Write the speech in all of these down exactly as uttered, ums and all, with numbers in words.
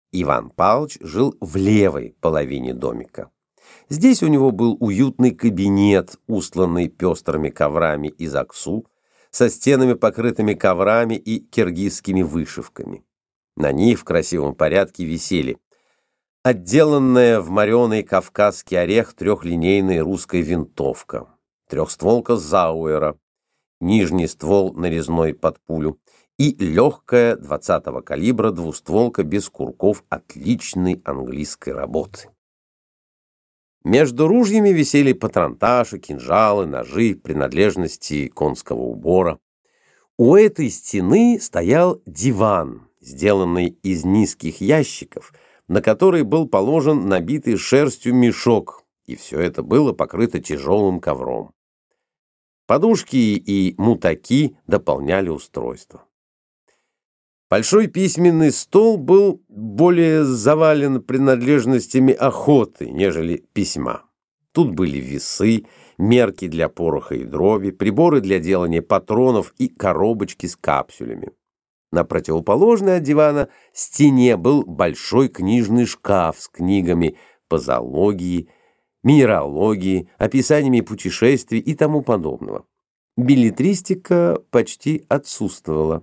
Иван Павлович жил в левой половине домика. Здесь у него был уютный кабинет, устланный пестрыми коврами из аксу, со стенами, покрытыми коврами и киргизскими вышивками. На них в красивом порядке висели отделанная в мореный кавказский орех трехлинейная русская винтовка, трехстволка Зауэра, нижний ствол нарезной под пулю и легкая двадцатого калибра двустволка без курков отличной английской работы. Между ружьями висели патронташи, кинжалы, ножи, принадлежности конского убора. У этой стены стоял диван, сделанный из низких ящиков, на который был положен набитый шерстью мешок, и все это было покрыто тяжелым ковром. Подушки и мутаки дополняли устройство. Большой письменный стол был более завален принадлежностями охоты, нежели письма. Тут были весы, мерки для пороха и дроби, приборы для делания патронов и коробочки с капсулями. На противоположной от дивана стене был большой книжный шкаф с книгами по зоологии, минералогии, описаниями путешествий и тому подобного. Беллетристика почти отсутствовала.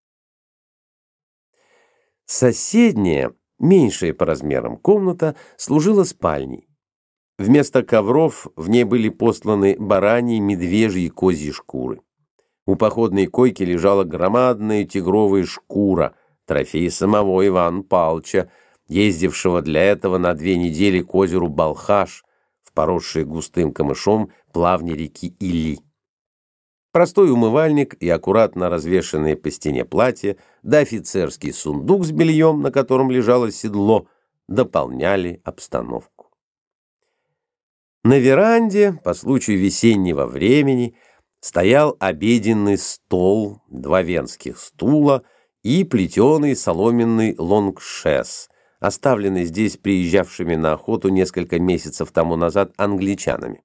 Соседняя, меньшая по размерам комната, служила спальней. Вместо ковров в ней были постланы бараньи, медвежьи и козьи шкуры. У походной койки лежала громадная тигровая шкура, трофей самого Ивана Павловича, ездившего для этого на две недели к озеру Балхаш, в поросшие густым камышом плавни реки Или. Простой умывальник и аккуратно развешанные по стене платья, да офицерский сундук с бельем, на котором лежало седло, дополняли обстановку. На веранде, по случаю весеннего времени, стоял обеденный стол, два венских стула и плетеный соломенный лонгшес, оставленный здесь приезжавшими на охоту несколько месяцев тому назад англичанами.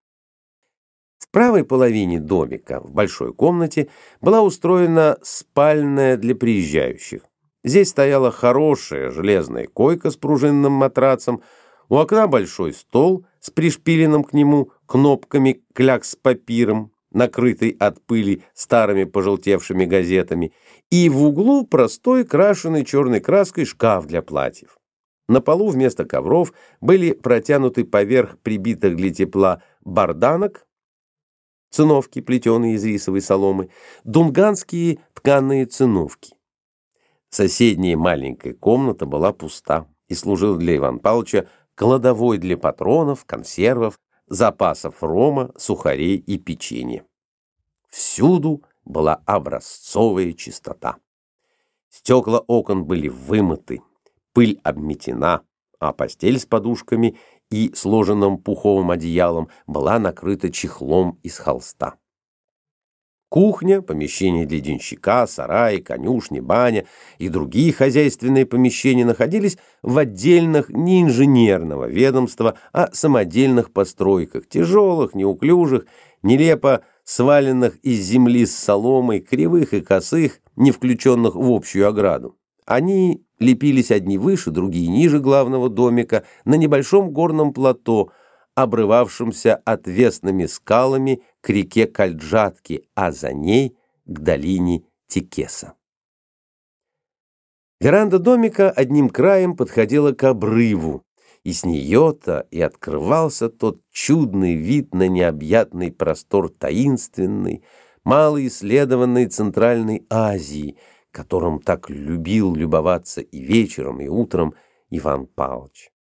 В правой половине домика, в большой комнате, была устроена спальная для приезжающих. Здесь стояла хорошая железная койка с пружинным матрацем, у окна большой стол с пришпиленным к нему кнопками клякс-папиром, накрытый от пыли старыми пожелтевшими газетами, и в углу простой крашеный черной краской шкаф для платьев. На полу вместо ковров были протянуты поверх прибитых для тепла барданок, циновки, плетеные из рисовой соломы, дунганские тканые циновки. Соседняя маленькая комната была пуста и служила для Ивана Павловича кладовой для патронов, консервов, запасов рома, сухарей и печенья. Всюду была образцовая чистота. Стекла окон были вымыты, пыль обметена, а постель с подушками и сложенным пуховым одеялом была накрыта чехлом из холста. Кухня, помещения для денщика, сараи, конюшни, баня и другие хозяйственные помещения находились в отдельных не инженерного ведомства, а самодельных постройках, тяжелых, неуклюжих, нелепо сваленных из земли с соломой, кривых и косых, не включенных в общую ограду. Они лепились одни выше, другие ниже главного домика на небольшом горном плато, обрывавшемся отвесными скалами к реке Кальджатки, а за ней к долине Текеса. Веранда домика одним краем подходила к обрыву, и с нее-то и открывался тот чудный вид на необъятный простор таинственной, малоисследованной Центральной Азии, которым так любил любоваться и вечером, и утром Иван Павлович.